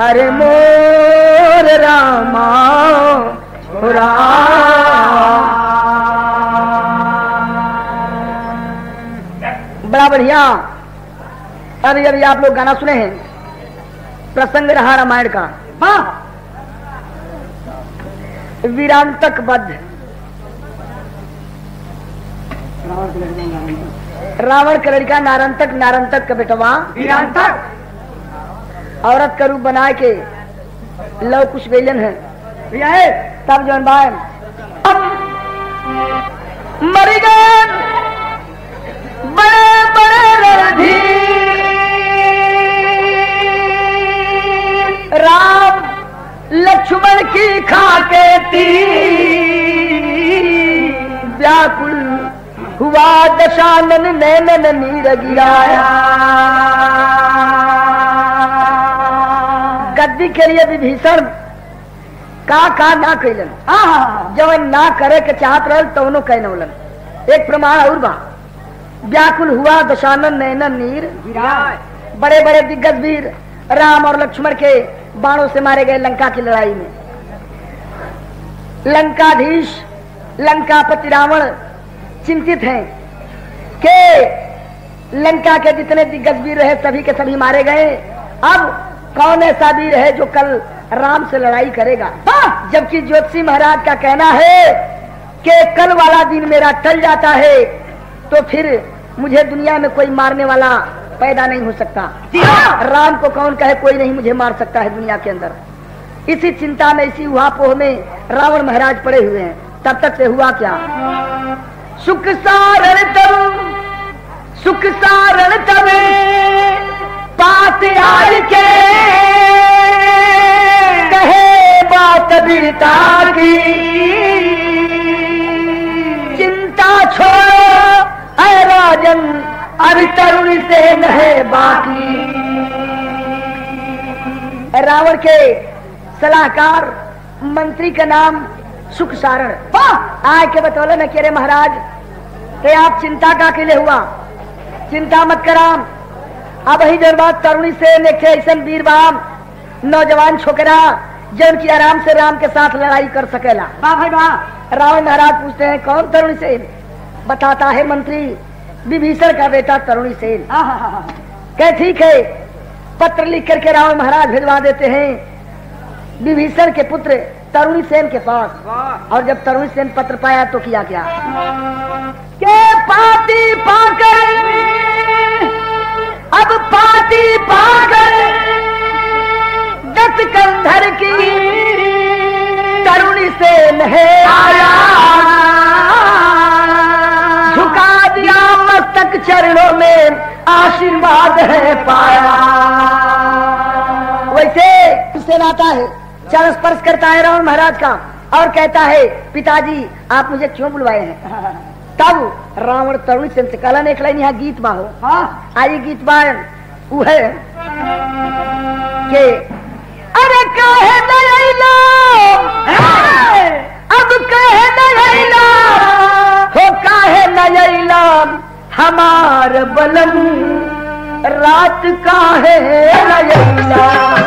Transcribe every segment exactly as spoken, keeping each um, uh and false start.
अरे मोर रामा राम। बड़ा बढ़िया। अभी अभी आप लोग गाना सुने हैं, प्रसंग रहा रामायण का। हाँ, वीरांतक बद्ध। रावण का लड़का नारंतक, नारंतक का बेटवा वीरांतक औरत का रूप बना के लव कुछ बेलन है। तब जौन बाय मर गए बड़े बड़े रणधीर, राम लक्ष्मण की खाके तीर, व्याकुल हुआ दशानन नैनन नीर गिराया। गद्दी के लिए विभीषण का का ना कैलन, जब ना करे के चाहत रहल तो उन्हों कह नौलन। एक प्रमाण और बा, व्याकुल हुआ दशानन नैनन नीर गिराए। बड़े बड़े दिग्गज वीर राम और लक्ष्मण के बाणों से मारे गए लंका की लड़ाई में। लंकाधीश लंकापति रावण चिंतित हैं कि लंका के जितने दिग्गज वीर रहे सभी के सभी मारे गए। अब कौन ऐसा वीर है जो कल राम से लड़ाई करेगा? जबकि ज्योतिषी महाराज का कहना है कि कल वाला दिन मेरा टल जाता है तो फिर मुझे दुनिया में कोई मारने वाला पैदा नहीं हो सकता। राम को कौन कहे कोई नहीं मुझे मार सकता है दुनिया के अंदर। इसी चिंता में, इसी उहापोह में रावण महाराज पड़े हुए हैं। तब तक से हुआ क्या, सुख सारण तब सुख सारण तब पास आर के कहे बात वीरता की, चिंता छोड़ो ऐ राजन अभी तरुण से नहीं बाकी। रावण के सलाहकार मंत्री का नाम सुख सारण आए के बतौले न कि महाराज ते आप चिंता का के लिए हुआ, चिंता मत कराम। अब ही देर बाद तरुणी से ऐसा वीर बाम नौजवान छोकरा जन की आराम से राम के साथ लड़ाई कर सकेला। वाह भाई वाह। रावण महाराज पूछते हैं कौन तरुणी सेन? बताता है मंत्री विभीषण का बेटा तरुणी सेन। कह ठीक है, पत्र लिख करके रावण महाराज भिजवा देते हैं विभीषण के पुत्र तरुणी सेन के पास। और जब तरुणी सेन पत्र पाया तो किया क्या के पाती पाकर, अब पाती पाकर दस कंधर की तरुणी सेन है आया, झुका दिया मस्तक चरणों में आशीर्वाद है पाया। वैसे सेन आता है, चरण स्पर्श करता है रावण महाराज का और कहता है पिताजी आप मुझे क्यों बुलवाए हैं? तब रावण तरुणी सेन से कहलन एक लाइन यहाँ गीत बा हो। हाँ, आई गीत बा वो है कि अरे काहे नैला अब काहे नैला हो, काहे नैला हमार बलम रात काहे नैला।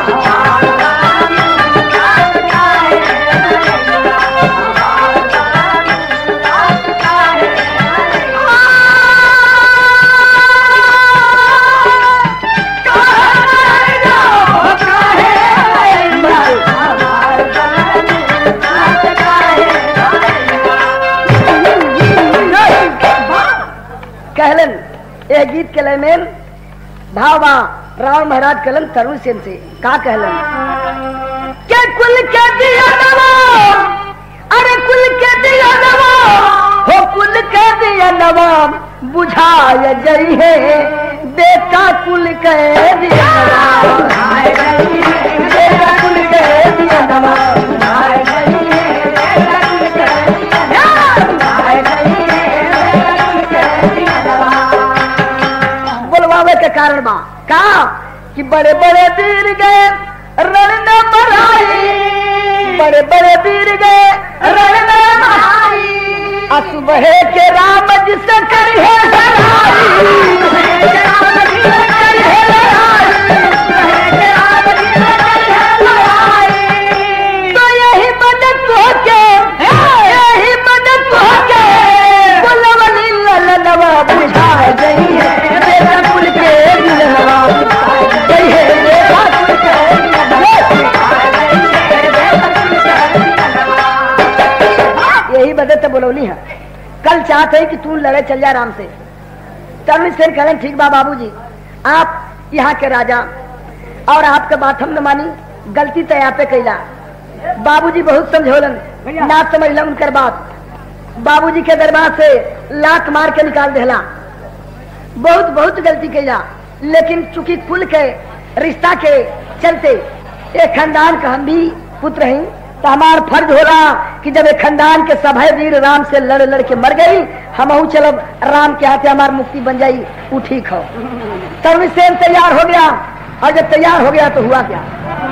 कहलन यह गीत के लय में भावा रावण महाराज कहलन तरुण सेन से का कहलन के कुल के दिया नवाब, अरे कुल के दिया नवाब हो, कुल के दिया नवाब बुझाए जई है बेटा कुल के दिया नवाब, बेटा कुल के दिया नवाब बुझाए जई है बेटा कुल के के कारण बा का कि बड़े बड़े वीर गए रण न मराई, बड़े बड़े वीर गए रण न मराई, असुबह के राम जिसे करी है लड़ाई, चाहते हैं कि तू लड़े चल जा राम से। तरुण सेन कहलन ठीक बा बाबूजी, आप यहाँ के राजा और आपके बात हम न मानी, गलती तो यहाँ पे कैला। बाबूजी बहुत समझौलन, ना समझलन उनकर बात। बाबूजी के दरबार से लात मार के निकाल देला, बहुत बहुत गलती कैला। लेकिन चूंकि कुल के रिश्ता के चलते एक खानदान का हम भी पुत्र हैं, तो हमारा फर्ज होला कि जब एक खानदान के सभे वीर राम से लड़ लड़ के मर गई, हम चलब राम के हाथे हमारी मुक्ति बन जाई। वो ठीक हो। तरुण सेन तैयार हो गया, और जब तैयार हो गया तो हुआ क्या,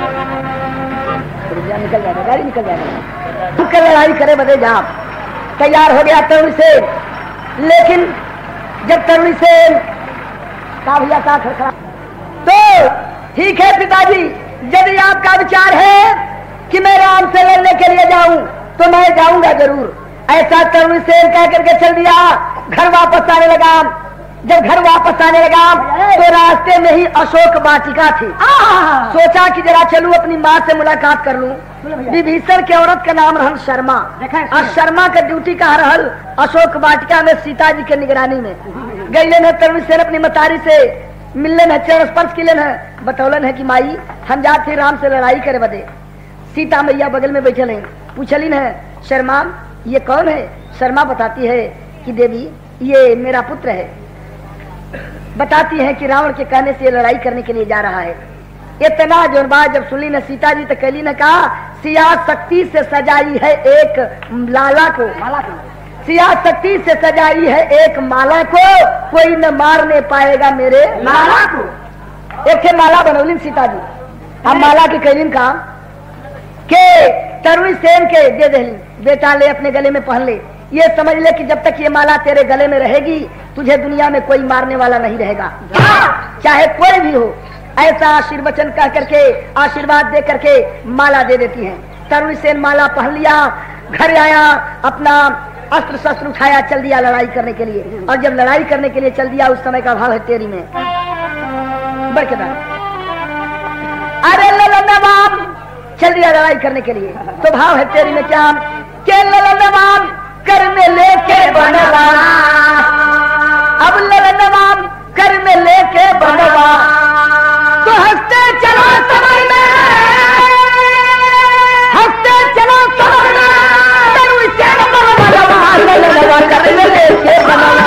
निकल जाएगा गाड़ी निकल जाएगा, लड़ाई करे बदे जा। तैयार हो गया तरुण सेन, लेकिन जब तरुण सेन का भैया का खड़खड़ा, तो ठीक है पिताजी, यदि आपका विचार है कि मैं राम से लड़ने के लिए जाऊं तो मैं जाऊंगा जरूर। ऐसा तरुण सेन कह करके चल दिया। घर वापस आने लगा। जब घर वापस आने लगा तो रास्ते में ही अशोक वाटिका थी। सोचा कि जरा चलूं अपनी माँ से मुलाकात कर लूं। विभीषण के औरत का नाम रहल शर्मा, और शर्मा का ड्यूटी का रहल अशोक वाटिका में सीता जी के निगरानी में। गईलन है तरुण सेन अपनी मतारी से मिलन है, चरण स्पर्श किलन है, बतौलन है कि माई हम जाते राम से लड़ाई करे बदे। सीता मैया बगल में बैठल है, पूछलिन है शर्मा ये कौन है? शर्मा बताती है कि देवी ये मेरा पुत्र है। बताती है कि रावण के कहने से लड़ाई करने के लिए जा रहा है। इतना जो बात जब सुनी न सीता जी तो कैली ने कहा सिया शक्ति से सजाई है एक लाला को, माला को सिया शक्ति से सजाई है एक माला को, कोई न मारने पाएगा मेरे माला को। एक माला बनौलिन सीता जी। अब माला की कैलिन काम के तरुण सेन के दे दे, बेटा ले अपने गले में पहन ले, ये समझ ले कि जब तक ये माला तेरे गले में रहेगी तुझे दुनिया में कोई मारने वाला नहीं रहेगा, चाहे कोई भी हो। ऐसा आशीर्वचन कह करके आशीर्वाद दे करके माला दे देती हैं। तरुण सेन माला पहन लिया, घर आया, अपना अस्त्र शस्त्र उठाया, चल दिया लड़ाई करने के लिए। और जब लड़ाई करने के लिए चल दिया उस समय का भाव है तेरी में बरकरार, अरे नवाब चल दिया लड़ाई करने के लिए, तो भाव है तेरी में क्या के नवाब कर में लेके बनवा, अब नवाब कर में लेके बनवा, तो हंसते चलो समर में, हंसते चलो समर में, तरुण सेन बनवा कर में लेके बनवा।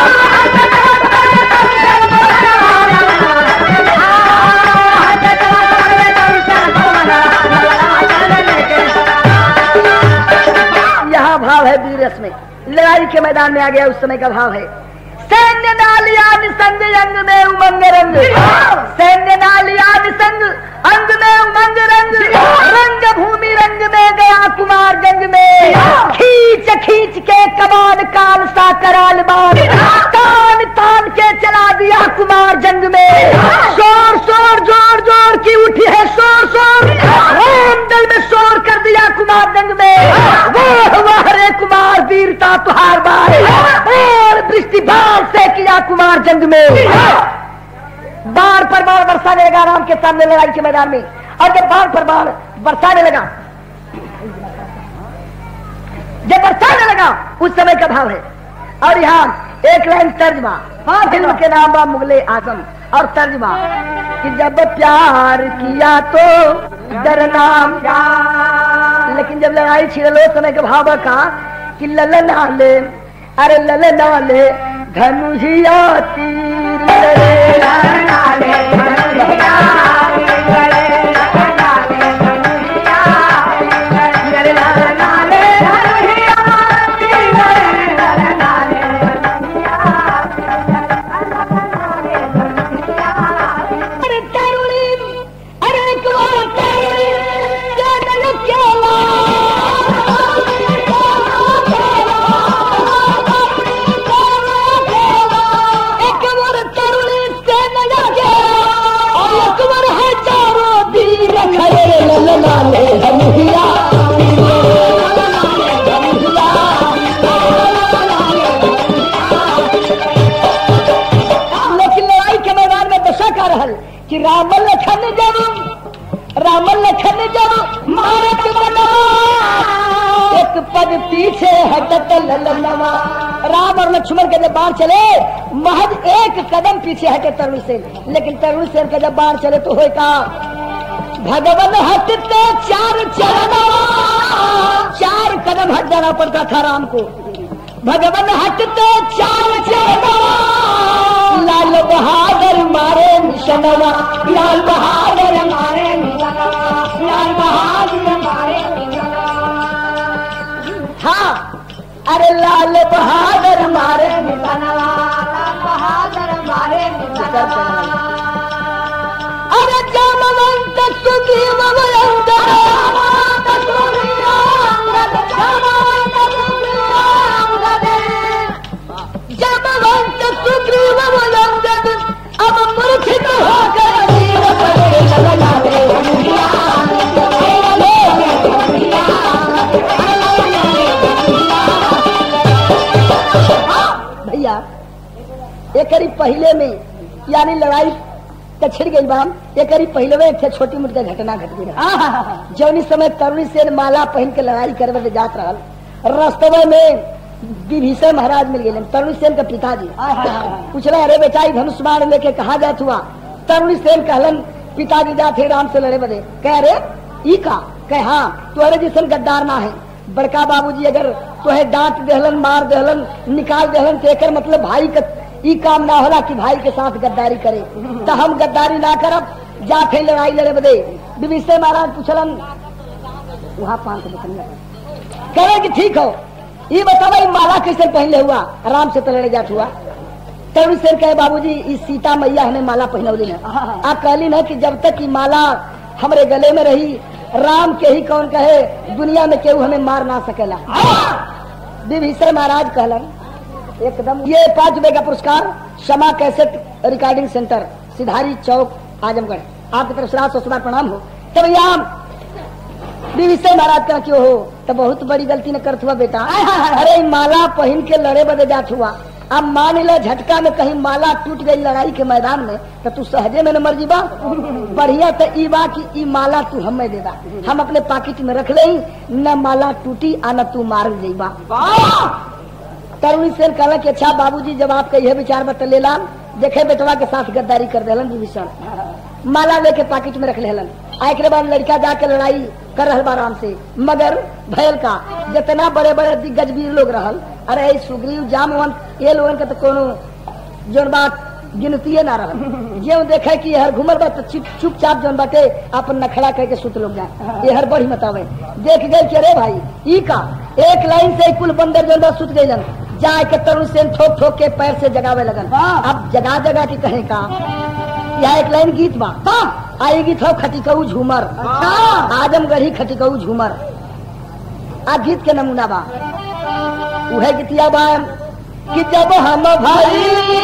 यहाँ भाव है वीर रस में, लड़ाई के मैदान में आ गया उस समय का भाव है। सैन्य नालिया निसंग अंग में उमंग रंग, सैन्य नालिया निसंग अंग में उमंग रंग, रंग भूमि रंग में गया कुमार जंग में, खींच खींच के कमान काल सा कराल बाण, तान तान के चला दिया कुमार जंग में। शोर शोर जोर जोर की उठी है शोर शोर, रामदल में शोर कर दिया कुमार जंग में। वाह वाह रे कुमार वीरता तुहार बार, और दृष्टि बाण से किया कुमार जंग में। बाण पर बाण बरसाने लगा राम के सामने लड़ाई के मैदान में, और जब बाण पर बाण बरसाने लगा जब बरसाने लगा उस समय का भाव है। और यहाँ एक लाइन तर्जमा, हाँ फिल्म के नाम बा मुगले आजम, और तर्जमा कि जब प्यार किया तो डरना क्या, लेकिन जब लड़ाई छिड़लो समय का भाव का कि ललना ले, अरे ललना ले धनुषिया तीर लड़े, ललना ले धनुषिया तीर लड़े, ललना ले धनुषिया तीर लड़े, ललना ले धनुषिया तीर लड़े, ललना ले धनुषिया तीर। अरे तरुणी, अरे कुमार तरुणी जानल केला, लेकिन लड़ाई के मैदान में दशा का रहल कि राम लखन जब राम लखन जब मारत बनवा, एक पद पीछे हटत ललनवा, राम और लक्ष्मण के जब बाण चले महज एक कदम पीछे हटे तरुण सेन, लेकिन तरुण सेन के जब बाण चले तो होए का भगवान हटते चार चरण, चार कदम हट जाना पड़ता था राम को। भगवान हटते चार चरण, लाल बहादुर मारे निशानवा, लाल बहादुर मारे निशानवा, लाल बहादुर मारे निशानवा। हाँ, अरे लाल बहादुर मारे निशानवा, लाल बहादुर मारे निशानवा। अरे जामवंत सुग्रीव वलंद, जामवंत सुग्रीव वलंद, जामवंत सुग्रीव वलंद, जामवंत सुग्रीव वलंद, अब मूर्छित होकर वीर पड़े लगावे दुनिया, भैया एक करीब पहले में यानी लड़ाई तो छिड़ गई बाम, एक करीब पहले में एक छोटी मोटी घटना घट गई। जौनी समय तरुणी सेन माला पहन के लड़ाई करवे जात रहल, रास्तवे में विभीषण महाराज मिल गए, तरुणी सेन के पिताजी। पूछला अरे बेटा धनुष बाण लेके कहा जात हुआ? तरुणी सेन कहलन पिताजी जाते राम से लड़े बदे। कह अरे ई का? कह हाँ, तुम्हारे जैसन गद्दार ना है। बड़का बाबूजी अगर तुहे डांट देहलन, मार देहलन, निकाल देहलन तो एकर मतलब भाई का ई काम ना होला कि भाई के साथ गद्दारी करे, तो हम गद्दारी ना करब, जाते लड़ाई लड़े बदे। विभीषण महाराज पूछलन वहाँ पान के कहे कि ठीक हो, ये बतावा माला कैसे पहले हुआ? आराम से तो लड़े जात हुआ। तरुण सेन कहे बाबूजी इस सीता मैया हमें माला पहनौली न, आप कहली न कि जब तक ये माला हमारे गले में रही राम के ही कौन कहे दुनिया में केहू हमें मार ना सकेला। विभीषण महाराज कहलन एकदम। ये पांच रुपए का पुरस्कार क्षमा कैसेट रिकॉर्डिंग सेंटर सिधारी चौक आजमगढ़, आपकी तरफ से सौ बार प्रणाम हो। तो भैया विभीषण महाराज का क्यों हो? तो बहुत बड़ी गलती न करत हुआ बेटा। अरे माला पहन के लड़े बदे जात हुआ, अब मान लो झटका में कहीं माला टूट गई लड़ाई के मैदान में तो तू सहजे में न मर जीबा। बढ़िया तो ई बा कि ई माला तू हमें दे दा, हम अपने पाकिट में रख ले, न माला टूटी आ न तू मार जाइबा। तरुणी सेन कहला कि अच्छा बाबूजी जब आपका यह विचार बता लेला, देखे बेटवा के साथ गद्दारी कर देलन विभीषण, माला लेके पाकिट में रख लेलन। आए के बाद लड़का जाके लड़ाई कर रहल आराम से, मगर भयल का जितना बड़े बड़े दिग्गज वीर लोग रहल, अरे सुग्रीव जामवंत ये लोगन के तो कोनो जोन बात गिनती ना रहल। जो देखे कि हर घुमर बा तो चुपचाप जोन बाटे अपन नखड़ा करके सुत लोग जाए, ये हर बड़ी मतावे। देख गए कि अरे भाई ई का एक लाइन से कुल बंदर जोन बा सुत गईलन, जाए के तरुण सेन ठोक ठोक के पैर से जगावे लगन। अब जगा जगा के कहे का यह एक लाइन गीत बा आई गीत हो खटिकऊ झूमर, आजमगढ़ी खटिकऊ झूमर आ गीत के नमूना बा। वह गीतिया बा कि जब हम भाई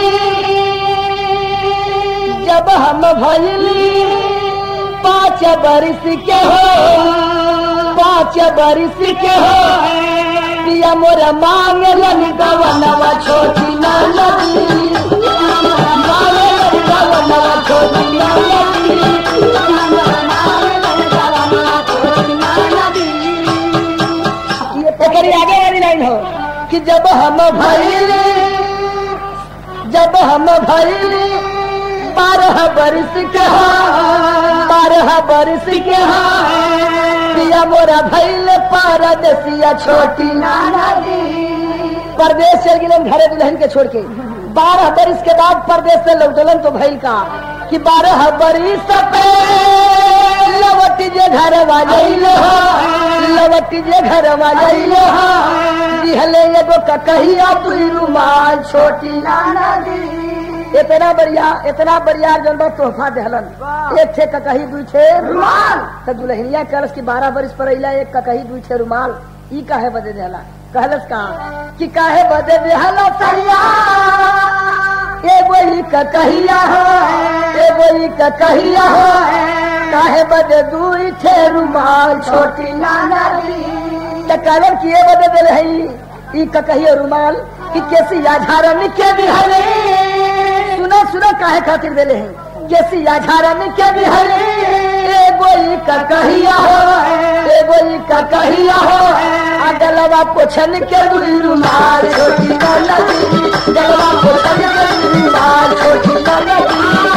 जब हम भइली पाँच बरिस के हो, पाँच बरिस के हो, पिया मोरा मांगलन गवनवा छोटी ना लगी, मांगलन गवनवा छोटी ना लगी, मांगलन गवनवा छोटी ना लगी। ये पकड़ी आगे वाली लाइन हो कि जब हम भइली जब हम भइली बारह बरिस के हो, बारह बरिस के हो, पिया मोरा भइल परदेसिया छोटी नाना दी। परदेश चल गिलन घरे दुल्हन के छोड़ के, बारह बरिस के बाद परदेश से लौटलन तो भइल का कि बारह बरिस पे लवटी जे घर वाजैल हो, लवटी जे घर वाजैल हो, दिहले एगो ककहिया तुई रुमाल छोटी नाना दी। इतना बढ़िया इतना बढ़िया जन बा तोहफा देहलन, एक छे ककही दुई छे रुमाल। तो दुल्हनिया कहलस कि बारह बरिस पर अइला एक ककही दुई छे रुमाल, ई काहे बदे देहला? कहलस का कि काहे बदे देहला सैया एगो ई ककहिया हो, एगो ई ककहिया हो, काहे बदे दुई छे रुमाल छोटी नाना दी। तो कहलन कि ये बदे देले हई ई ककहिया रुमाल कि केसिया झारन के दिहले, सुना सुना काहे खातिर देले हैं केसिया झारन के दिहले, एगो ई का कहिया हो एगो ई का कहिया हो गलवा पोछन के दुई रुमाल छोटी नदी गलवा पोछन के दुई रुमाल छोटी नदी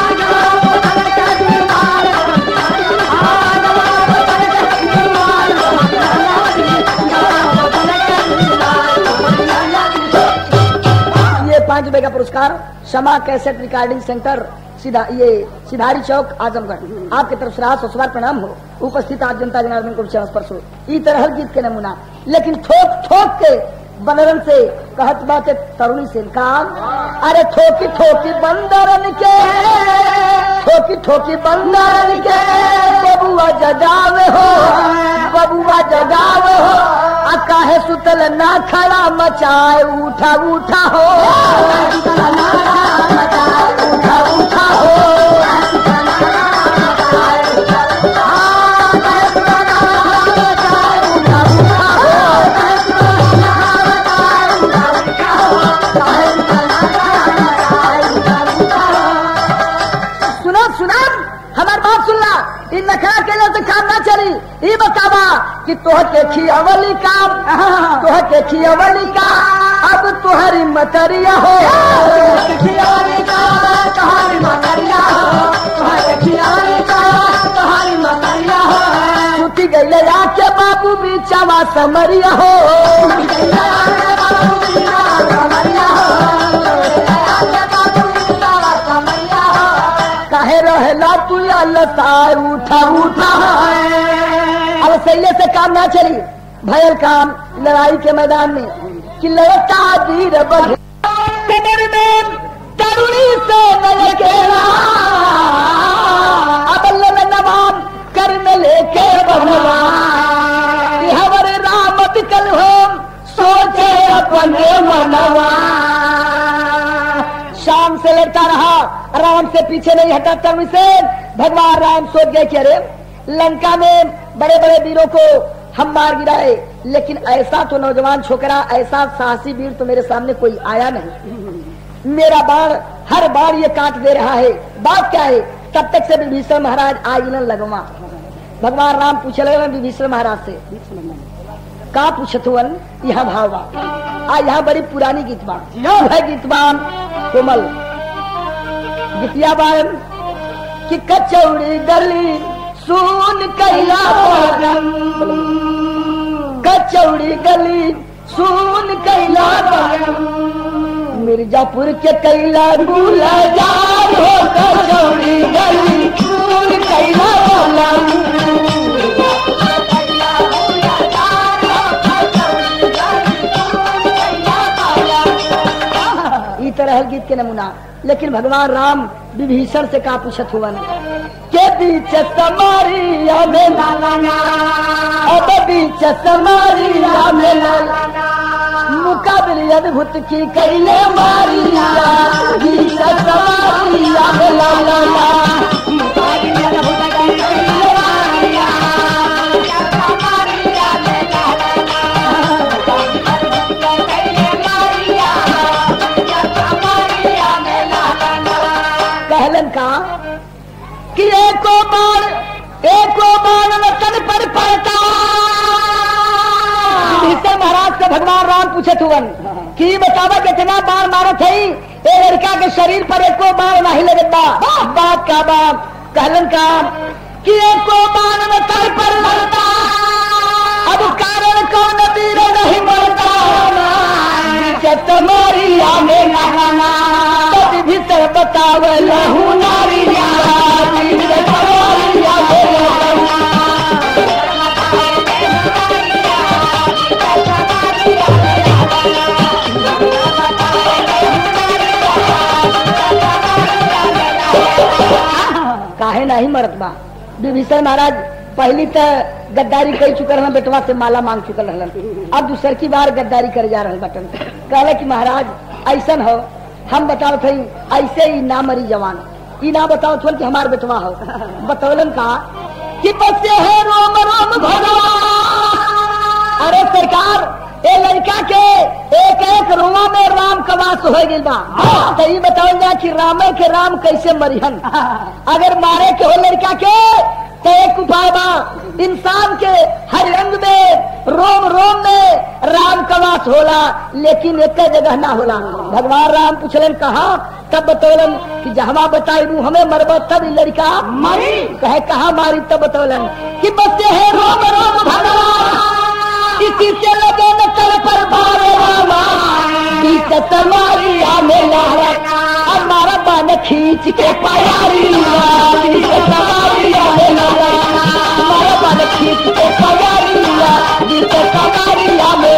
ये पांच रुपए का पुरस्कार शमा कैसेट रिकॉर्डिंग सेंटर सीधा ये सिधारी चौक आजमगढ़ आपके तरफ से राह ससुराल प्रणाम हो उपस्थित आज जनता जनार्दन को परसों ई तरह गीत के नमूना लेकिन ठोक ठोक के बंदरन से कहत बात तरुणी से काम अरे ठोकी ठोकी बंदरन के ठोकी ठोकी बंदरन के बबुआ जगावे हो बबुआ जगावे हो आ काहे सुतल ना खड़ा मचाए उठा उठा हो उठा उठा हो नखरा के लिए तो काम ना चली ये बतावा कि तोह के खियावली काम तोह के खियावली का अब तुहरी मतरिया हो खियावली का तुम्हारी मतरिया हो तोह के खियावली का तुम्हारी मतरिया हो छुट्टी गई आके बाबू बीचावा समरिया हो काहे रहेला तू लतार उठा उठा अब सही से काम ना चली भयल काम लड़ाई के मैदान में कि लड़का वीर बढ़े में तरुणी से अब नवाब कर में लेके बनवा हमारे राम कल हो सोचे अपने मनवा शाम से लड़ता रहा राम से पीछे नहीं हटा तरुणी से भगवान राम सोच गए कि अरे लंका में बड़े बड़े वीरों को हम मार गिराए लेकिन ऐसा तो नौजवान छोकरा ऐसा साहसी वीर तो मेरे सामने कोई आया नहीं मेरा बाण हर बार ये काट दे रहा है बात क्या है तब तक से विभीषण महाराज आज न लगवा भगवान राम पूछे लगे विभीषण महाराज से का पूछत हुअन यहाँ भाव आ यहाँ बड़ी पुरानी गीतवा है गीतवान कोमल गीतिया बान कि कचौड़ी गली सुन कैला बगम कचौड़ी गली सुन कैला बगम मिर्जापुर के कैला गुलजार हो कचौड़ी गली सुन कैला बगम तरह गीत के नमूना लेकिन भगवान राम विभीषण से का पूछत हुआ के बीच समारिया में लालाना अब बीच समारिया में लालाना मुकाबले अद्भुत की कैले मारिया बीच समारिया में लालाना मुकाबले अद्भुत की कैले मारिया कहलन का कि एको बाण एको बाण तन पर पड़ता विभीषण महाराज से भगवान राम पूछत हुवन कि बतावा कितना बाण मारत है ए लड़का के शरीर पर एको बाण नहीं लगता बात का बात कहलन का कि एको बाण तन पर पड़ता अब कारण कौन तीर नहीं मरता तुम्हारी आने लगाना भीतर बतावल हूँ नारिया काहे नहीं मरत बा विभीषण महाराज पहली तो गद्दारी कर चुकल रहन बेटवा से माला मांग चुकल रहन अब दूसर की बार गद्दारी कर जा रहन बटन कहले कि महाराज ऐसन हो हम बताओ थे ऐसे ही ना मरी जवान ई ना बताओ थे कि हमार बेटवा हो बतौलन का कि बच्चे है रोम रोम भगवान अरे सरकार ए लड़का के एक एक रुआ में राम का वास हो गई बा तो ये बताओ जा कि राम के राम कैसे मरिहन अगर मारे के हो लड़का के तो एक उपाय बा, इंसान के हर अंग में रोम रोम में राम का वास होला, लेकिन एक जगह ना होला। भगवान राम पूछलन कहा, तब बतौलन कि जहाँ बताई रू हमें मरबा तब लड़का मारी, कहे कहा मारी, तब बतौलन कि बच्चे है रोम रोम भगवान, इसी से लगे न तल पर बारे रामा, बीच तलवारी आने लहरा, अब मारा बान खींच के पायारी, बीच तलवारी आने लहरा, मारा बान खींच के पायारी, बीच तलवारी आने,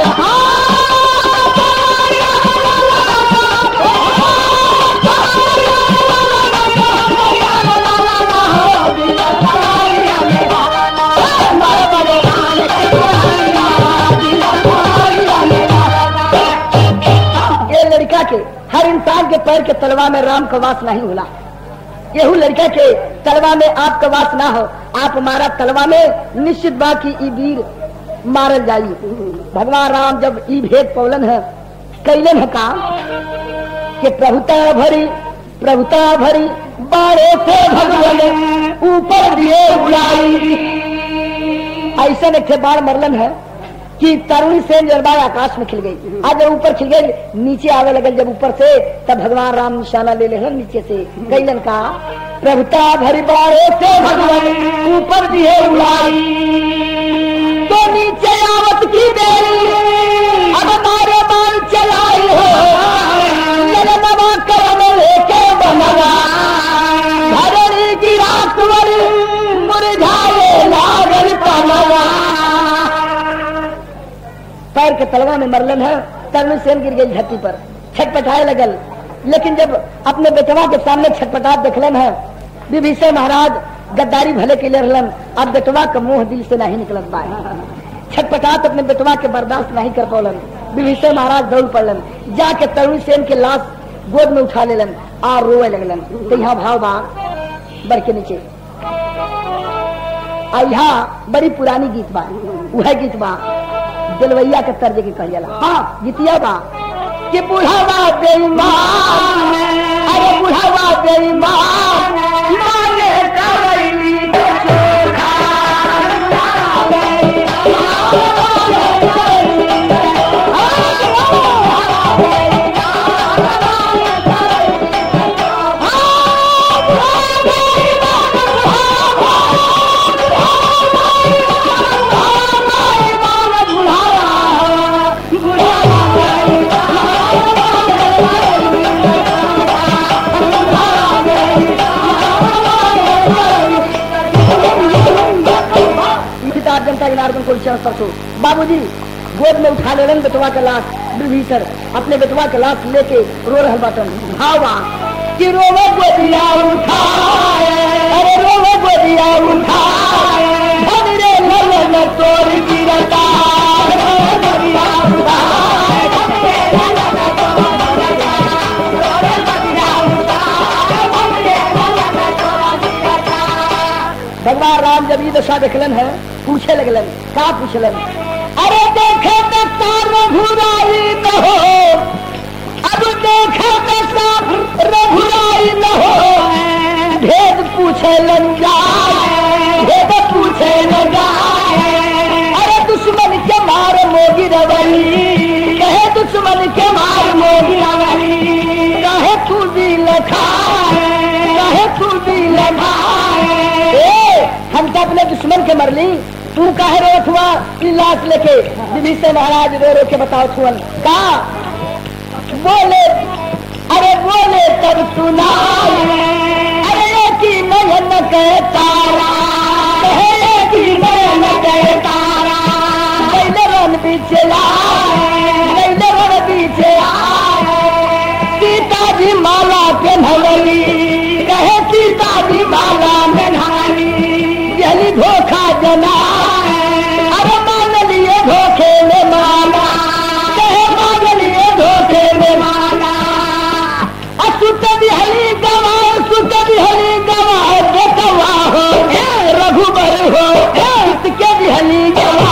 के हर इंसान के पैर के तलवा में राम का वास नहीं होला। यहू लड़का के तलवा में आपका वास ना हो, आप मारा तलवा में निश्चित बा की ई वीर मारल जाई। भगवान राम जब ई भेद पौलन है, कैलन है काम कि प्रभुता भरी प्रभुता भरी बारे से भगवान ऊपर दिए उड़ाई। ऐसा एक बाढ़ मरलन है कि तरुणी से जलवायु आकाश में खिल गई। आज जब ऊपर खिल गई, नीचे आवे लगल जब ऊपर से, तब भगवान राम निशाना ले ले नीचे से, कैलन का प्रभुता भरी बारे से भगवान ऊपर दिए उड़ाई, तो नीचे आवत की देरी अब मारे बाल चलाई हो, नवा करम लेके बनवा धरणी की रात मुरझाए लागल पनवा। पैर के तलवा में मरलन है, तरुणी सेन गिर गई धरती पर, छटपटाए लगल। लेकिन जब अपने बेटवा के सामने छटपटात देखलन है, विभीषण महाराज गद्दारी भले के लिए रहलन, अब बेटवा का मुंह दिल से नहीं निकलत पाए, छटपटात अपने बेटवा के बर्दाश्त नहीं कर पौलन। विभीषण महाराज दौड़ पड़लन, जाके तरुणी सेन के लाश गोद में उठा लेलन और रोए लगलन। तो यहाँ भाव बा बढ़ के नीचे, और यहाँ बड़ी पुरानी गीत बा, वह गीत बा दिलवैया के तर्ज के कह जाला। हाँ गीतिया बा कि बुढ़ावा बेईमान, अरे बुढ़ावा बेईमान माने करैली चोखा, बाबूजी गोद में उठा लेलन बेटवा का लाश, विभीषण अपने बेटवा का लाश लेके रो रहल बाटन। भावा कि रोवे गोदिया उठाए, अरे रोवे गोदिया उठाए, भगरे ललन तोर गिरता, भगवान राम जब ये दशा देखलन है, पूछे लगलन, का पूछलन, अरे देखे दशा रघुराई न हो, अब देखे दशा रघुराई न हो, भेद पूछे लन जाए, भेद पूछे न जाए, अरे दुश्मन के मार मोगी रवली, कहे दुश्मन के मार मोगी रवली, कहे तू भी लखाए, कहे तू भी लखाए, हम तो अपने दुश्मन के मरली, तू काहे रोत हुआ लाश लेके। विभीषण महाराज रो रो के बताओ छुअन का बोले, अरे बोले तब सुना, अरे की नयन के तारा, कहे की नयन के तारा, कैले वन पीछे आए, कैले वन पीछे आए, सीता जी माला के नवली, कहे सीता जी माला में नहानी, यही धोखा जना, अरे मान लिए धोखे में माना, कहे मान लिए धोखे में माना, असुत बिहली गवा, सुत बिहली गवा, देखवा हो रघुबर हो, इसके बिहली गवा,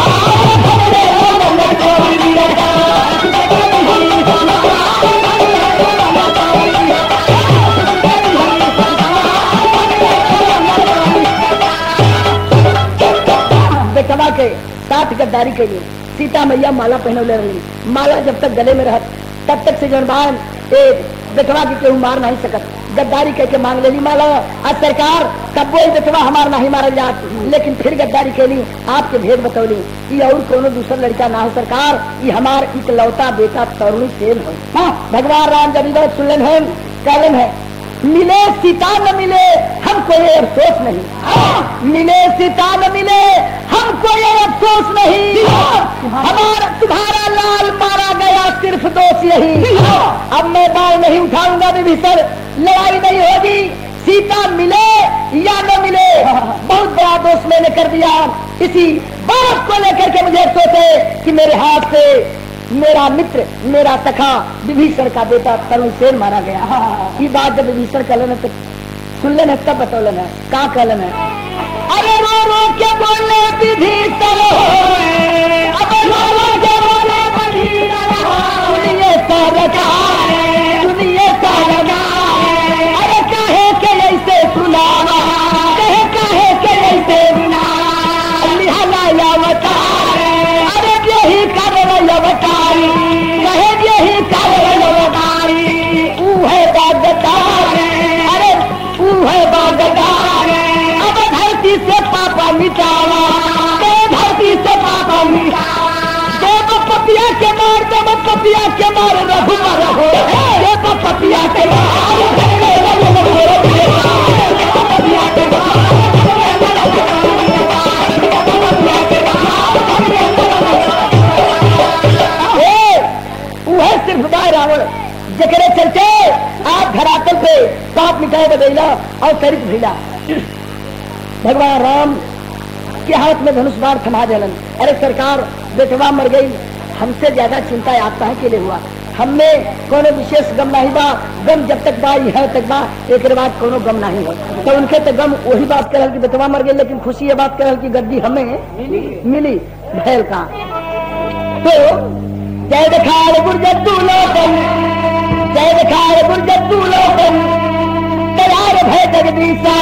साथ गद्दारी के लिए सीता मैया माला पहनौले रही। माला जब तक गले में रहत तब तक से जौन बान एक बेटवा की केहू मार नहीं सकत। गद्दारी कह के मांग लेली माला। आज सरकार तब वो बेटवा हमार नहीं मारल जात, लेकिन फिर गद्दारी कैली, आपके भेद बतौली कि और कोनो दूसरा लड़का ना हो सरकार, ये हमार इकलौता बेटा तरुणी सेन हो। हाँ, भगवान राम जब इधर सुनलन है कहलन है मिले सीता न मिले हमको ये अफसोस नहीं। हाँ, मिले सीता न मिले हमको ये अफसोस नहीं। हमारा तुम्हारा लाल मारा गया सिर्फ दोष यही। अब मैं बाल नहीं उठाऊंगा विभीषण, लड़ाई नहीं होगी। सीता मिले या न मिले बहुत बड़ा दोष मैंने कर दिया। इसी बात को लेकर के मुझे अफसोस है कि मेरे हाथ से मेरा मित्र मेरा सखा विभीषण का बेटा तरुण सेन मारा गया। ये बात जब विभीषण कहलन है तो सुन लेना तब बतौलन है का कहलन है। अरे रो रो के बोले विभीषण अब रो रो के बोले विभीषण सुनिए सरकार सुनिए सरकार। अरे काहे के ऐसे सुनावा कहे काहे के ऐसे निहाला अवतार। अरे यही कारण अवतारी कहे यही कारण अवतारी ऊ है बागदार। अरे ऊ है बागदार। अब धरती से पापा मिटावा धरती से पापा मिटावा। देव पपिया के मार देव पपिया के मार रघुवर हो देव पपिया के मार सिर्फ बाय रावण जकरे चलते आप धरातल पे पाप मिटाए बदला और चरित भीला। भगवान राम के हाथ में धनुष बाण थमा जलन। अरे सरकार बेटवा मर गई, हमसे ज्यादा चिंता आपका है के लिए हुआ। हमें कोनो विशेष गम नहीं बा, गम जब तक बा है तक बा, एक बाद कोनो गम नहीं हो। तो उनके तो गम वही बात करल कि बेटवा मर गई, लेकिन खुशी ये बात करल कि गद्दी हमें मिली भैल का। तो जय दिखार गुरजद्दू लोकन जय दिखार गुरजद्दू लोकन तैयार भय जगदीशा।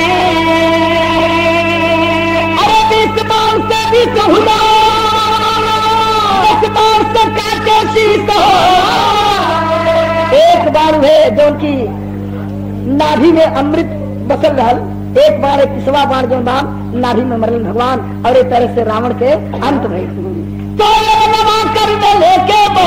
अरे बीस बार से बीस हुआ दस बार से काटे शीश हो। एक बार हुए जो उनकी नाभि में अमृत बसल रहल, एक बार एक किसवा बार जो नाम नाभि में मरल भगवान। और एक तरह से रावण के अंत भई। तो नवा कर लेके